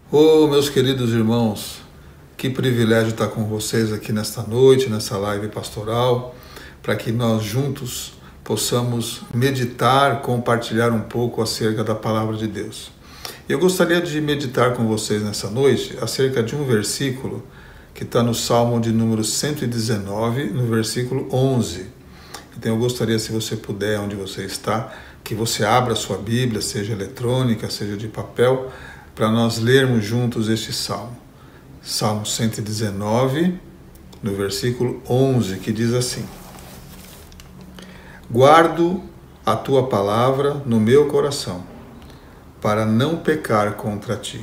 Oh, meus queridos irmãos, que privilégio estar com vocês aqui nesta noite, nessa live pastoral, para que nós juntos possamos meditar, compartilhar um pouco acerca da palavra de Deus. Eu gostaria de meditar com vocês nessa noite acerca de um versículo que está no Salmo de número 119, no versículo 11. Então eu gostaria, se você puder, onde você está, que você abra a sua Bíblia, seja eletrônica, seja de papel, para nós lermos juntos este salmo. Salmo 119, no versículo 11, que diz assim: Guardo a tua palavra no meu coração, para não pecar contra ti.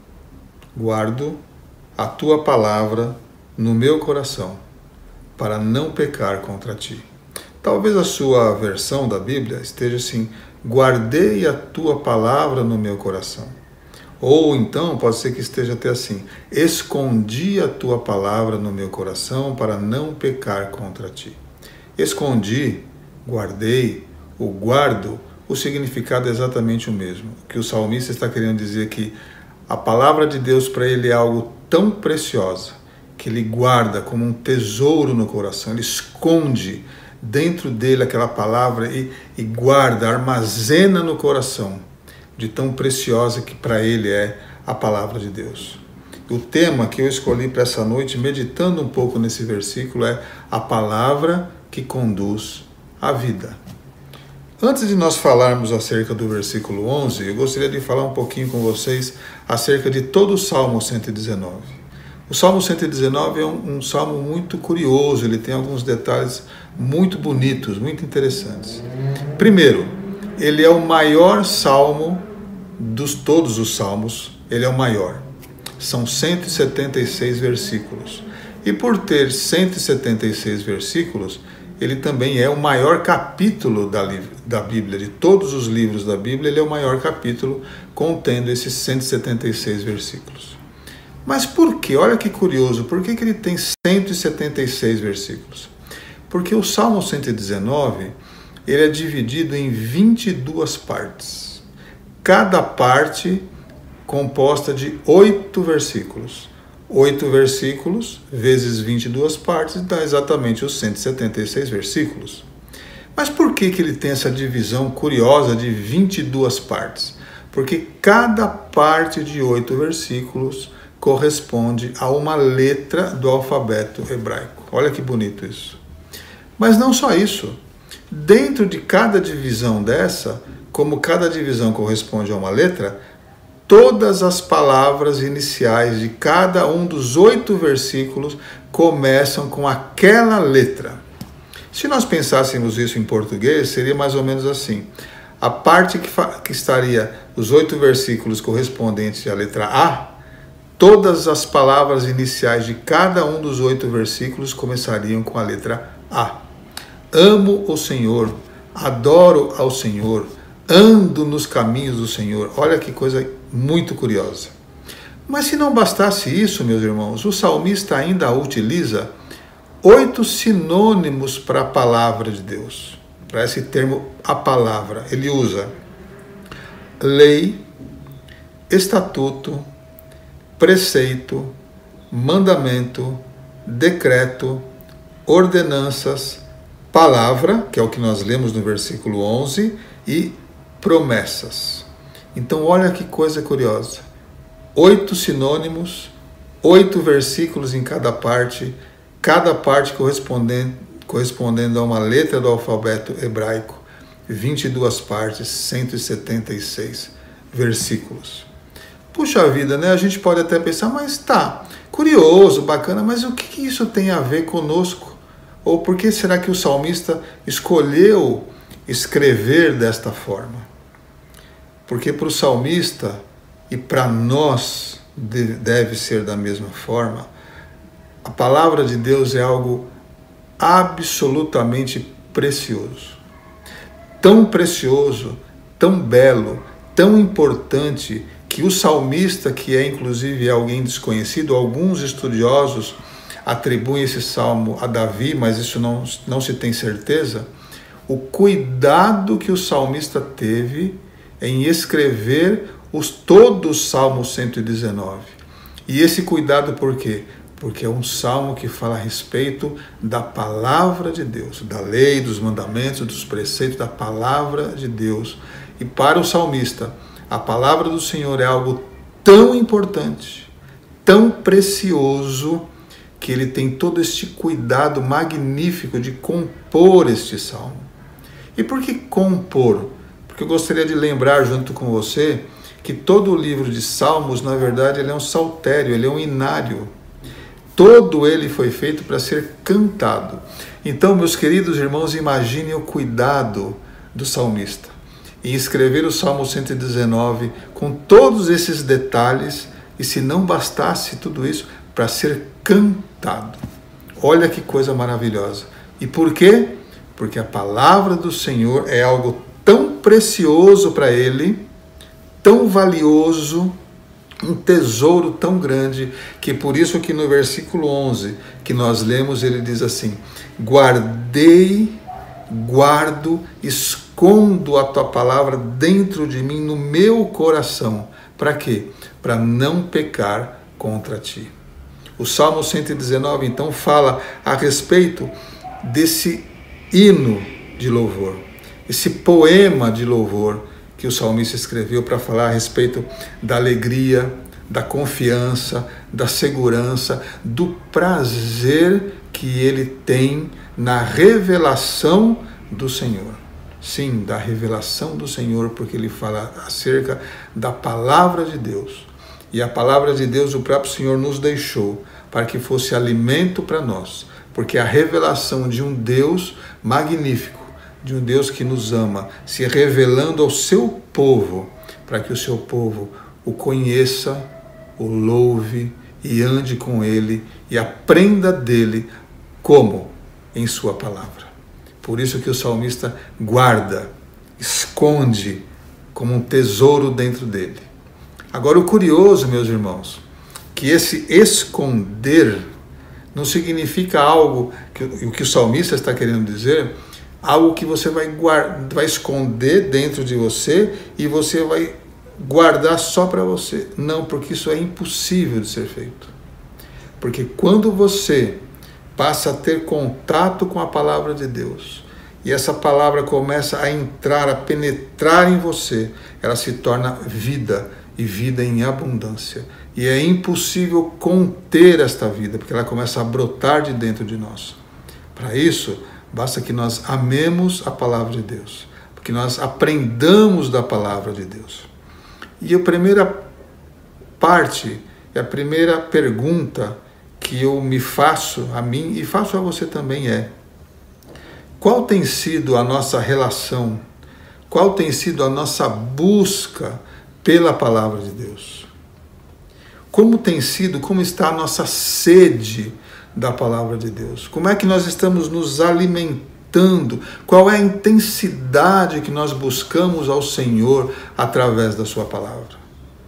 Guardo a tua palavra no meu coração, para não pecar contra ti. Talvez a sua versão da Bíblia esteja assim: guardei a tua palavra no meu coração. Ou então pode ser que esteja até assim: escondi a tua palavra no meu coração para não pecar contra ti. Escondi, guardei, o guardo, o significado é exatamente o mesmo. O que o salmista está querendo dizer é que a palavra de Deus para ele é algo tão preciosa que ele guarda como um tesouro no coração, ele esconde dentro dele aquela palavra e guarda, armazena no coração, de tão preciosa que para ele é a palavra de Deus. O tema que eu escolhi para essa noite, meditando um pouco nesse versículo, é a palavra que conduz à vida. Antes de nós falarmos acerca do versículo 11, eu gostaria de falar um pouquinho com vocês acerca de todo o Salmo 119. O Salmo 119 é um salmo muito curioso, ele tem alguns detalhes muito bonitos, muito interessantes. Primeiro, ele é o maior salmo dos todos os salmos, ele é o maior. São 176 versículos. E por ter 176 versículos, ele também é o maior capítulo da Bíblia. De todos os livros da Bíblia, ele é o maior capítulo, contendo esses 176 versículos. Mas por quê? Olha que curioso, por que ele tem 176 versículos? Porque o Salmo 119, ele é dividido em 22 partes. Cada parte composta de 8 versículos. 8 versículos vezes 22 partes dá exatamente os 176 versículos. Mas por que ele tem essa divisão curiosa de 22 partes? Porque cada parte de 8 versículos corresponde a uma letra do alfabeto hebraico. Olha que bonito isso. Mas não só isso. Dentro de cada divisão dessa, como cada divisão corresponde a uma letra, todas as palavras iniciais de cada um dos 8 versículos começam com aquela letra. Se nós pensássemos isso em português, seria mais ou menos assim. A parte que estaria os 8 versículos correspondentes à letra A, todas as palavras iniciais de cada um dos 8 versículos começariam com a letra A. Amo o Senhor, adoro ao Senhor, ando nos caminhos do Senhor. Olha que coisa muito curiosa. Mas se não bastasse isso, meus irmãos, o salmista ainda utiliza 8 sinônimos para a palavra de Deus. Para esse termo, a palavra. Ele usa lei, estatuto, preceito, mandamento, decreto, ordenanças, palavra, que é o que nós lemos no versículo 11, e promessas. Então olha que coisa curiosa. 8 sinônimos, 8 versículos em cada parte correspondendo a uma letra do alfabeto hebraico, 22 partes, 176 versículos. Puxa vida, né? A gente pode até pensar, mas tá, curioso, bacana, mas o que isso tem a ver conosco? Ou por que será que o salmista escolheu escrever desta forma? Porque para o salmista e para nós deve ser da mesma forma, a palavra de Deus é algo absolutamente precioso. Tão precioso, tão belo, tão importante, que o salmista, que é inclusive alguém desconhecido, alguns estudiosos atribuem esse salmo a Davi, mas isso não se tem certeza, o cuidado que o salmista teve em escrever todo o Salmo 119. E esse cuidado por quê? Porque é um salmo que fala a respeito da palavra de Deus, da lei, dos mandamentos, dos preceitos, da palavra de Deus. E para o salmista, a palavra do Senhor é algo tão importante, tão precioso, que ele tem todo este cuidado magnífico de compor este salmo. E por que compor? Porque eu gostaria de lembrar junto com você que todo o livro de Salmos, na verdade, ele é um saltério, ele é um inário. Todo ele foi feito para ser cantado. Então, meus queridos irmãos, imaginem o cuidado do salmista em escrever o Salmo 119 com todos esses detalhes, e se não bastasse tudo isso, para ser cantado. Olha que coisa maravilhosa. E por quê? Porque a palavra do Senhor é algo tão precioso para ele, tão valioso, um tesouro tão grande, que por isso que no versículo 11 que nós lemos, ele diz assim: guardo, escondo a tua palavra dentro de mim, no meu coração. Para quê? Para não pecar contra ti. O Salmo 119, então, fala a respeito desse hino de louvor, esse poema de louvor que o salmista escreveu para falar a respeito da alegria, da confiança, da segurança, do prazer que ele tem na revelação do Senhor. Sim, da revelação do Senhor, porque ele fala acerca da palavra de Deus. E a palavra de Deus o próprio Senhor nos deixou para que fosse alimento para nós, porque a revelação de um Deus magnífico, de um Deus que nos ama, se revelando ao seu povo, para que o seu povo o conheça, o louve e ande com ele e aprenda dele como? Em sua palavra. Por isso que o salmista guarda, esconde como um tesouro dentro dele. Agora, o curioso, meus irmãos, que esse esconder não significa algo, o que o salmista está querendo dizer, algo que você vai esconder dentro de você e você vai guardar só para você. Não, porque isso é impossível de ser feito. Porque quando você passa a ter contato com a palavra de Deus, e essa palavra começa a entrar, a penetrar em você, ela se torna vida, e vida em abundância. E é impossível conter esta vida, porque ela começa a brotar de dentro de nós. Para isso, basta que nós amemos a palavra de Deus, que nós aprendamos da palavra de Deus. E a primeira parte, a primeira pergunta que eu me faço a mim e faço a você também é: qual tem sido a nossa relação, qual tem sido a nossa busca pela palavra de Deus? Como tem sido, como está a nossa sede da palavra de Deus? Como é que nós estamos nos alimentando? Qual é a intensidade que nós buscamos ao Senhor através da sua palavra?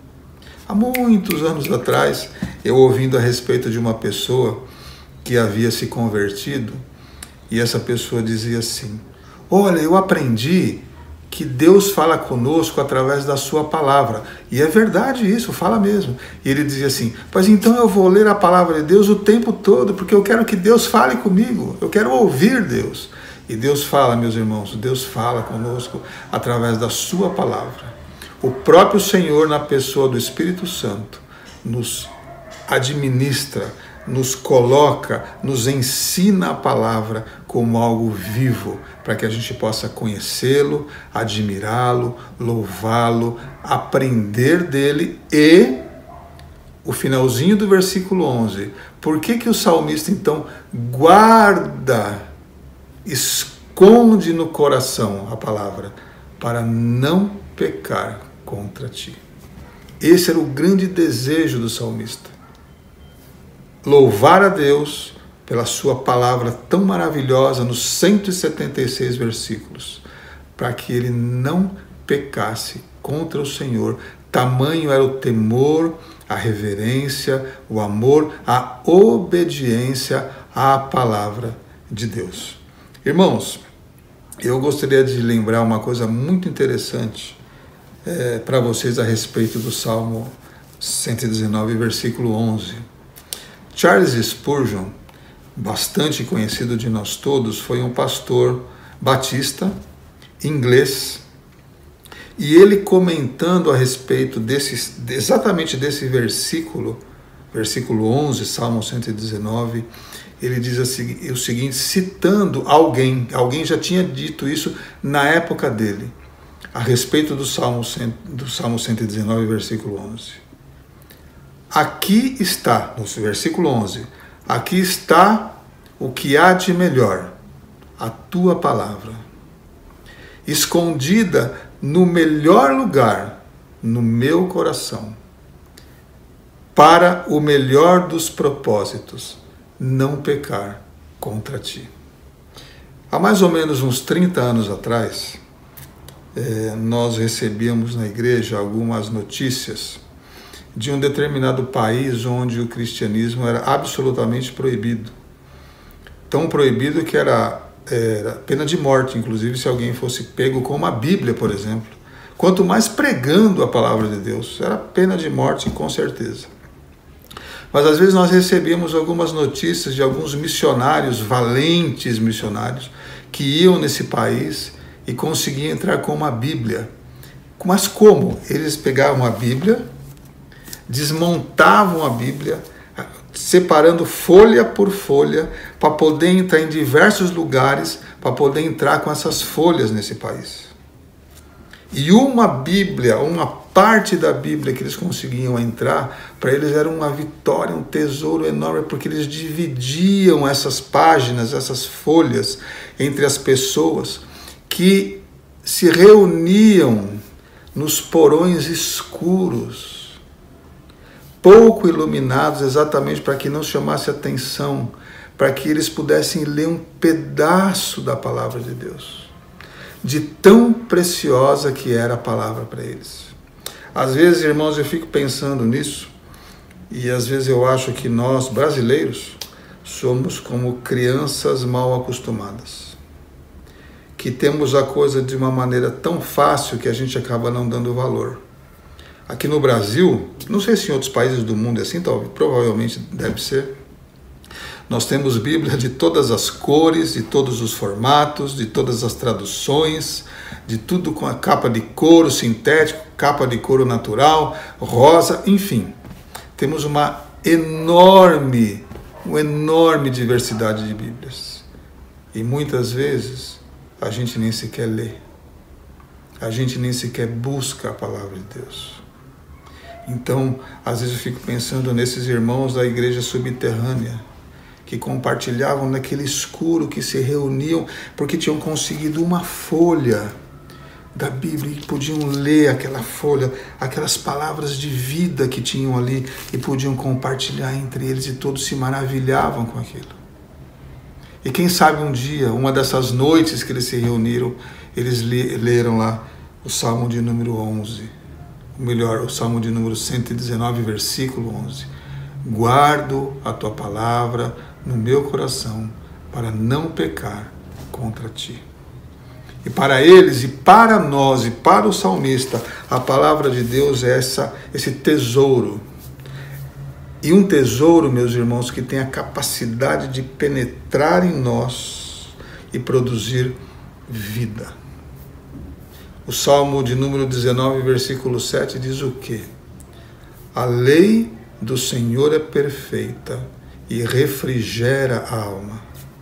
Há muitos anos atrás, eu ouvindo a respeito de uma pessoa que havia se convertido, e essa pessoa dizia assim: olha, eu aprendi que Deus fala conosco através da sua palavra. E é verdade isso, fala mesmo. E ele dizia assim: pois então eu vou ler a palavra de Deus o tempo todo, porque eu quero que Deus fale comigo, eu quero ouvir Deus. E Deus fala, meus irmãos, Deus fala conosco através da sua palavra. O próprio Senhor, na pessoa do Espírito Santo, nos administra, nos coloca, nos ensina a palavra como algo vivo, para que a gente possa conhecê-lo, admirá-lo, louvá-lo, aprender dele. E o finalzinho do versículo 11, por que o salmista então guarda, esconde no coração a palavra? Para não pecar contra ti. Esse era o grande desejo do salmista. Louvar a Deus pela sua palavra tão maravilhosa nos 176 versículos, para que ele não pecasse contra o Senhor. Tamanho era o temor, a reverência, o amor, a obediência à palavra de Deus. Irmãos, eu gostaria de lembrar uma coisa muito interessante para vocês a respeito do Salmo 119, versículo 11. Charles Spurgeon, bastante conhecido de nós todos, foi um pastor batista, inglês, e ele comentando a respeito exatamente desse versículo 11, Salmo 119, ele diz o seguinte, citando alguém já tinha dito isso na época dele, a respeito do Salmo 119, versículo 11. Aqui está, no versículo 11, aqui está o que há de melhor, a tua palavra, escondida no melhor lugar, no meu coração, para o melhor dos propósitos, não pecar contra ti. Há mais ou menos uns 30 anos atrás, nós recebíamos na igreja algumas notícias de um determinado país onde o cristianismo era absolutamente proibido. Tão proibido que era pena de morte, inclusive se alguém fosse pego com uma Bíblia, por exemplo. Quanto mais pregando a palavra de Deus, era pena de morte, com certeza. Mas às vezes nós recebíamos algumas notícias de alguns missionários, valentes missionários, que iam nesse país e conseguiam entrar com uma Bíblia. Mas como? Eles pegavam a Bíblia, desmontavam a Bíblia, separando folha por folha, para poder entrar em diversos lugares, para poder entrar com essas folhas nesse país. E uma Bíblia, uma parte da Bíblia que eles conseguiam entrar, para eles era uma vitória, um tesouro enorme, porque eles dividiam essas páginas, essas folhas, entre as pessoas que se reuniam nos porões escuros, pouco iluminados, exatamente para que não chamasse atenção, para que eles pudessem ler um pedaço da palavra de Deus, de tão preciosa que era a palavra para eles. Às vezes, irmãos, eu fico pensando nisso, e às vezes eu acho que nós, brasileiros, somos como crianças mal acostumadas, que temos a coisa de uma maneira tão fácil que a gente acaba não dando valor. Aqui no Brasil, não sei se em outros países do mundo é assim, provavelmente deve ser, nós temos Bíblia de todas as cores, de todos os formatos, de todas as traduções, de tudo com a capa de couro sintético, capa de couro natural, rosa, enfim. Temos uma enorme diversidade de Bíblias. E muitas vezes a gente nem sequer lê. A gente nem sequer busca a palavra de Deus. Então, às vezes eu fico pensando nesses irmãos da igreja subterrânea, que compartilhavam naquele escuro, que se reuniam, porque tinham conseguido uma folha da Bíblia e podiam ler aquela folha, aquelas palavras de vida que tinham ali e podiam compartilhar entre eles e todos se maravilhavam com aquilo. E quem sabe um dia, uma dessas noites que eles se reuniram, eles leram lá o Salmo de número 11, ou melhor, o Salmo de número 119, versículo 11. Guardo a tua palavra no meu coração para não pecar contra ti. E para eles, e para nós, e para o salmista, a palavra de Deus é esse tesouro. E um tesouro, meus irmãos, que tem a capacidade de penetrar em nós e produzir vida. O Salmo de número 19, versículo 7 diz o quê? A lei do Senhor é perfeita e refrigera a alma.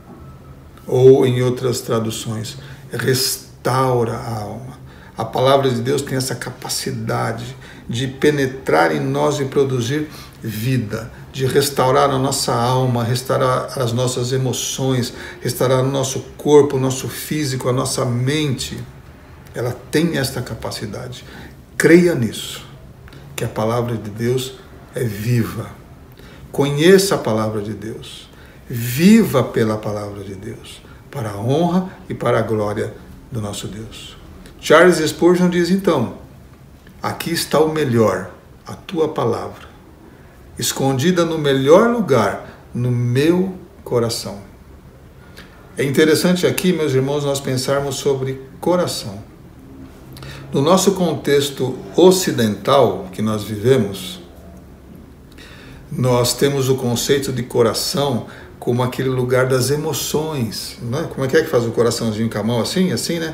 Ou, em outras traduções, restaura a alma. A palavra de Deus tem essa capacidade de penetrar em nós e produzir vida, de restaurar a nossa alma, restaurar as nossas emoções, restaurar o nosso corpo, o nosso físico, a nossa mente. Ela tem esta capacidade. Creia nisso, que a palavra de Deus é viva. Conheça a palavra de Deus. Viva pela palavra de Deus, para a honra e para a glória do nosso Deus. Charles Spurgeon diz então, aqui está o melhor, a tua palavra, escondida no melhor lugar, no meu coração. É interessante aqui, meus irmãos, nós pensarmos sobre coração. No nosso contexto ocidental que nós vivemos, nós temos o conceito de coração como aquele lugar das emoções, né? Como é que faz o coraçãozinho com a mão assim, né?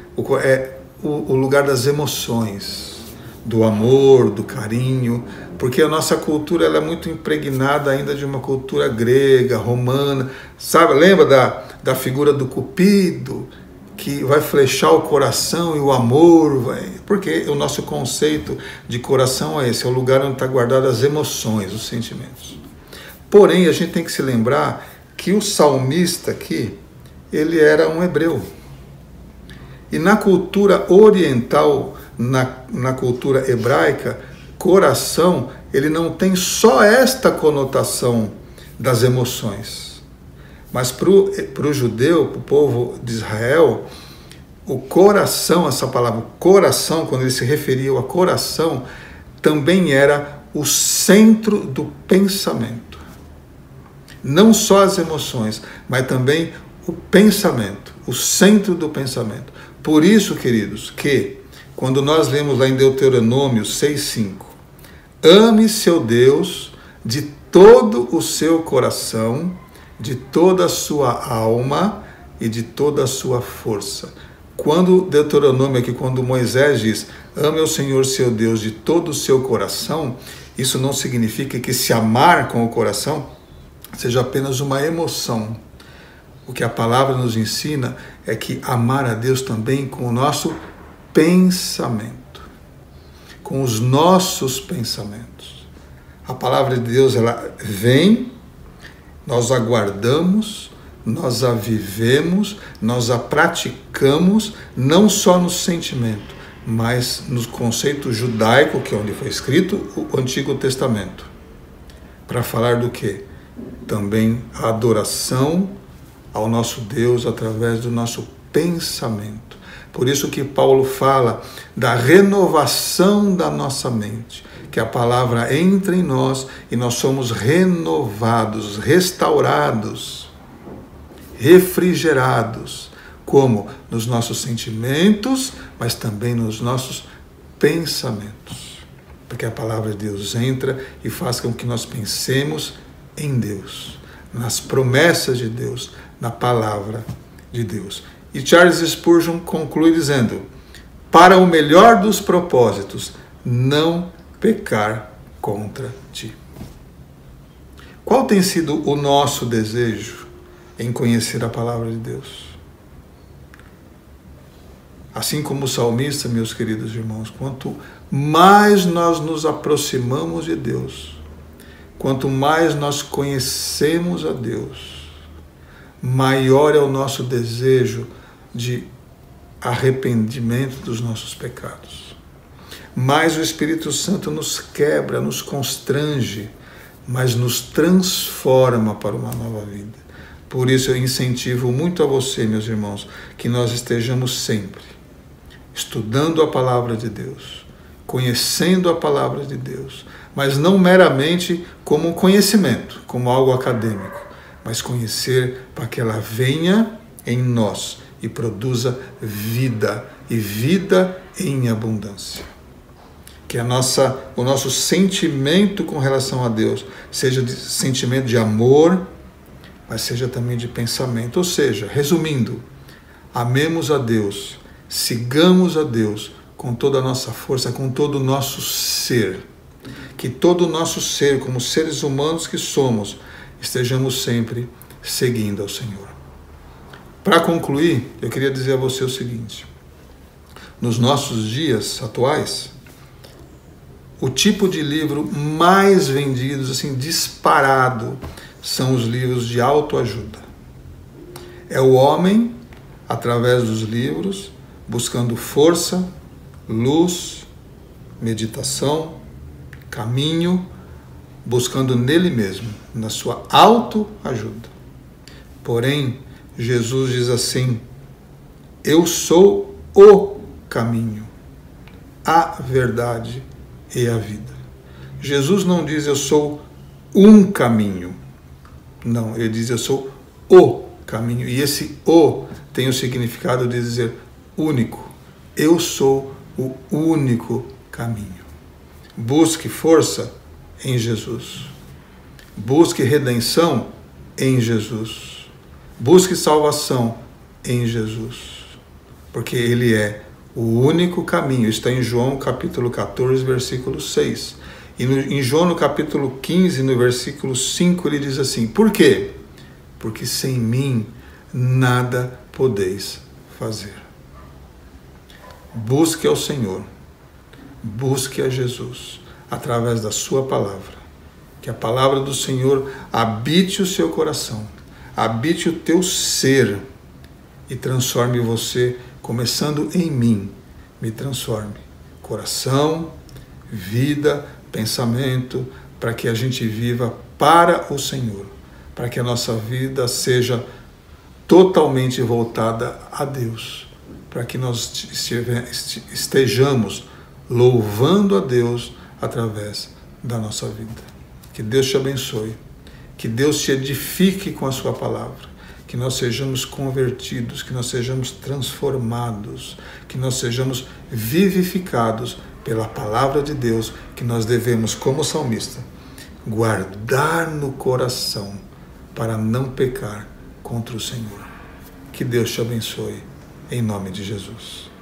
O lugar das emoções, do amor, do carinho, porque a nossa cultura ela é muito impregnada ainda de uma cultura grega, romana, sabe? Lembra da figura do Cupido, que vai flechar o coração e o amor, porque o nosso conceito de coração é esse, é o lugar onde está guardado as emoções, os sentimentos. Porém, a gente tem que se lembrar que o salmista aqui, ele era um hebreu. E na cultura oriental, na cultura hebraica, coração, ele não tem só esta conotação das emoções. Mas para o judeu, para o povo de Israel, o coração, essa palavra coração, quando ele se referia a coração, também era o centro do pensamento. Não só as emoções, mas também o pensamento, o centro do pensamento. Por isso, queridos, que quando nós lemos lá em Deuteronômio 6,5, ame seu Deus de todo o seu coração, de toda a sua alma e de toda a sua força. Quando Deuteronômio aqui, quando Moisés diz, ame ao Senhor seu Deus de todo o seu coração, isso não significa que se amar com o coração seja apenas uma emoção. O que a palavra nos ensina é que amar a Deus também com o nosso pensamento, com os nossos pensamentos. A palavra de Deus, ela vem, nós aguardamos, nós a vivemos, nós a praticamos, não só no sentimento, mas no conceito judaico, que é onde foi escrito o Antigo Testamento. Para falar do quê? Também a adoração ao nosso Deus através do nosso pensamento. Por isso que Paulo fala da renovação da nossa mente, que a palavra entra em nós e nós somos renovados, restaurados, refrigerados, como nos nossos sentimentos, mas também nos nossos pensamentos. Porque a palavra de Deus entra e faz com que nós pensemos em Deus, nas promessas de Deus, na palavra de Deus. E Charles Spurgeon conclui dizendo, para o melhor dos propósitos, não pecar contra ti. Qual tem sido o nosso desejo em conhecer a palavra de Deus? Assim como o salmista, meus queridos irmãos, quanto mais nós nos aproximamos de Deus, quanto mais nós conhecemos a Deus, maior é o nosso desejo de arrependimento dos nossos pecados. Mais o Espírito Santo nos quebra, nos constrange, mas nos transforma para uma nova vida. Por isso eu incentivo muito a você, meus irmãos, que nós estejamos sempre estudando a palavra de Deus, conhecendo a palavra de Deus, mas não meramente como um conhecimento, como algo acadêmico, mas conhecer para que ela venha em nós e produza vida, e vida em abundância. Que o nosso sentimento com relação a Deus seja de sentimento de amor, mas seja também de pensamento. Ou seja, resumindo, amemos a Deus, sigamos a Deus com toda a nossa força, com todo o nosso ser. Que todo o nosso ser, como seres humanos que somos, estejamos sempre seguindo ao Senhor. Para concluir, eu queria dizer a você o seguinte: nos nossos dias atuais, o tipo de livro mais vendidos, assim, disparado, são os livros de autoajuda. É o homem, através dos livros, buscando força, luz, meditação, caminho, buscando nele mesmo, na sua autoajuda. Porém, Jesus diz assim, eu sou o caminho, a verdade e a vida. Jesus não diz eu sou um caminho. Não, ele diz eu sou o caminho. E esse o tem o significado de dizer único. Eu sou o único caminho. Busque força em Jesus. Busque redenção em Jesus. Busque salvação em Jesus. Porque Ele é o único caminho. Está em João capítulo 14, versículo 6. E em João no capítulo 15, no versículo 5, ele diz assim: por quê? Porque sem mim nada podeis fazer. Busque ao Senhor. Busque a Jesus através da sua palavra. Que a palavra do Senhor habite o seu coração, habite o teu ser e transforme você, começando em mim. Me transforme. Coração, vida, pensamento, para que a gente viva para o Senhor, para que a nossa vida seja totalmente voltada a Deus, para que nós estejamos louvando a Deus através da nossa vida. Que Deus te abençoe, que Deus te edifique com a sua palavra, que nós sejamos convertidos, que nós sejamos transformados, que nós sejamos vivificados pela palavra de Deus, que nós devemos, como salmista, guardar no coração para não pecar contra o Senhor. Que Deus te abençoe, em nome de Jesus.